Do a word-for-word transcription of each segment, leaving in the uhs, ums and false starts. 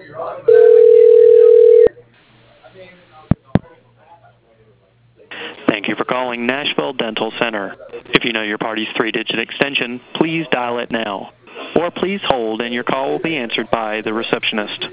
Thank you for calling Nashville Dental Center. If you know your party's three-digit extension, please dial it now. Or please hold and your call will be answered by the receptionist.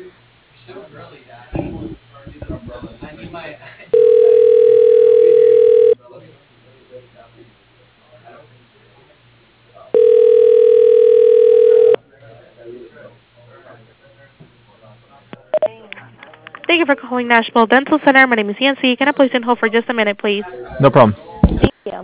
Thank you for calling Nashville Dental Center. My name is Yancy. Can I place you on hold for just a minute, please? No problem. Thank you.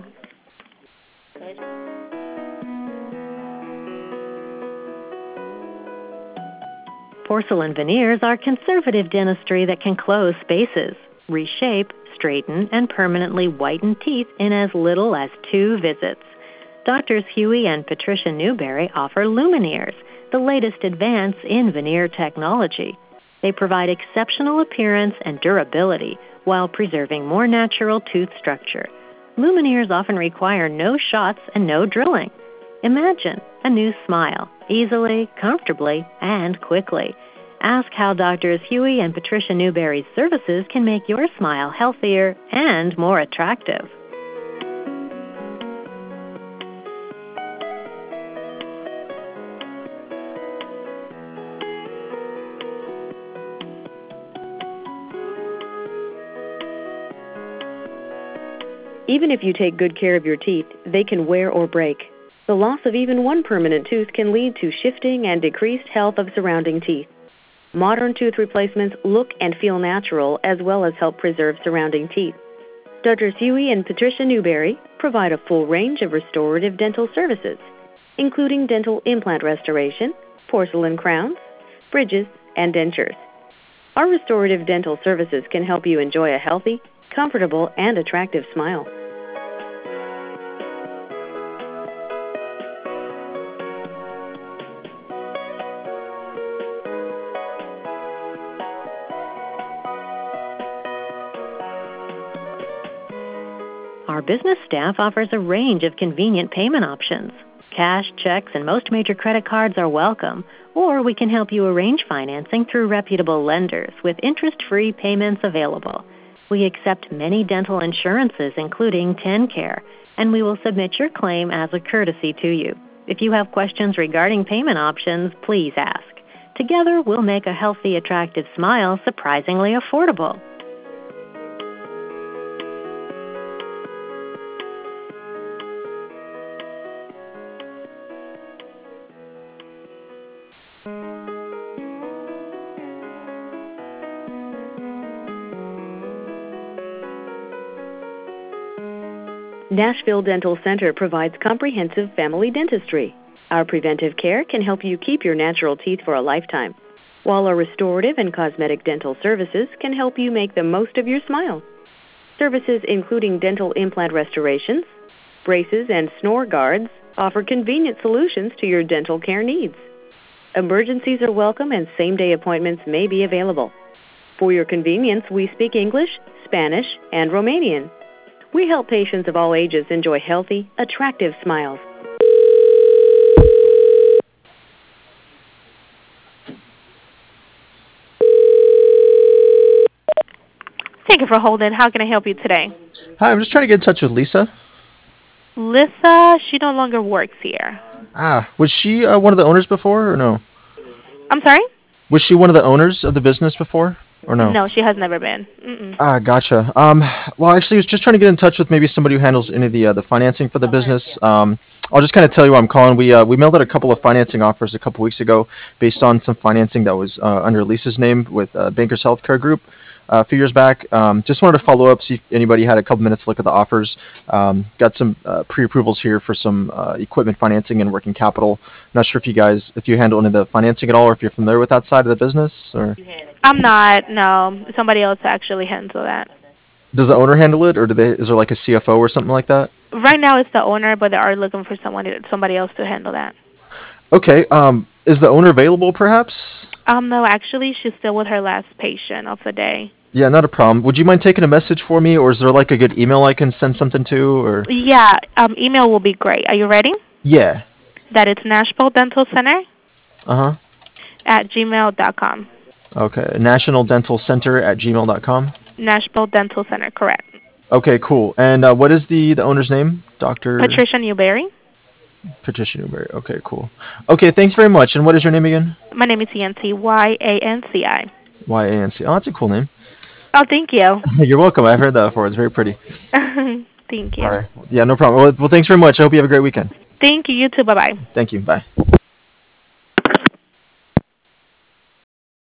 Porcelain veneers are conservative dentistry that can close spaces, reshape, straighten, and permanently whiten teeth in as little as two visits. Doctors Huey and Patricia Newberry offer Lumineers, the latest advance in veneer technology. They provide exceptional appearance and durability while preserving more natural tooth structure. Lumineers often require no shots and no drilling. Imagine a new smile, easily, comfortably, and quickly. Ask how Doctors Huey and Patricia Newberry's services can make your smile healthier and more attractive. Even if you take good care of your teeth, they can wear or break. The loss of even one permanent tooth can lead to shifting and decreased health of surrounding teeth. Modern tooth replacements look and feel natural as well as help preserve surrounding teeth. Doctors Huey and Patricia Newberry provide a full range of restorative dental services, including dental implant restoration, porcelain crowns, bridges, and dentures. Our restorative dental services can help you enjoy a healthy, comfortable, and attractive smile. Our business staff offers a range of convenient payment options. Cash, checks, and most major credit cards are welcome, or we can help you arrange financing through reputable lenders with interest-free payments available. We accept many dental insurances, including TennCare, and we will submit your claim as a courtesy to you. If you have questions regarding payment options, please ask. Together, we'll make a healthy, attractive smile surprisingly affordable. Nashville Dental Center provides comprehensive family dentistry. Our preventive care can help you keep your natural teeth for a lifetime, while our restorative and cosmetic dental services can help you make the most of your smile. Services including dental implant restorations, braces, and snore guards offer convenient solutions to your dental care needs. Emergencies are welcome and same-day appointments may be available. For your convenience, we speak English, Spanish, and Romanian. We help patients of all ages enjoy healthy, attractive smiles. Thank you for holding. How can I help you today? Hi, I'm just trying to get in touch with Lisa. Lisa, she no longer works here. Ah, was she uh, one of the owners before, or no? I'm sorry? Was she one of the owners of the business before, or no? No, she has never been. Mm-mm. Ah, gotcha. Um, well, actually, I was just trying to get in touch with maybe somebody who handles any of the uh, the financing for the business. Um, I'll just kind of tell you why I'm calling. We uh, we mailed out a couple of financing offers a couple weeks ago based on some financing that was uh, under Lisa's name with uh, Bankers Healthcare Group uh, a few years back. Um, just wanted to follow up, see if anybody had a couple minutes to look at the offers. Um, got some uh, pre-approvals here for some uh, equipment financing and working capital. Not sure if you guys, if you handle any of the financing at all, or if you're familiar with that side of the business, or I'm not. No, somebody else actually handles that. does the owner handle it, or do they? Is there like a C F O or something like that? Right now, it's the owner, but they are looking for someone, somebody else to handle that. Okay. Um, is the owner available, perhaps? Um, no, actually, she's still with her last patient of the day. Yeah, not a problem. Would you mind taking a message for me, or is there like a good email I can send something to, or? Yeah, um, email will be great. Are you ready? Yeah. That it's Nashville Dental Center Uh huh. at gmail dot com. Okay. National Dental Center at gmail dot com. Nashville Dental Center, correct. Okay, cool. And uh, what is the, the owner's name? Doctor Patricia Newberry. Patricia Newberry. Okay, cool. Okay, thanks very much. And what is your name again? My name is Yancy, Y A N C I. Y A N C. Oh, that's a cool name. Oh, thank you. You're welcome. I've heard that before. It's very pretty. Thank you. All right. Yeah, no problem. Well, well, thanks very much. I hope you have a great weekend. Thank you. You too. Bye-bye. Thank you. Bye.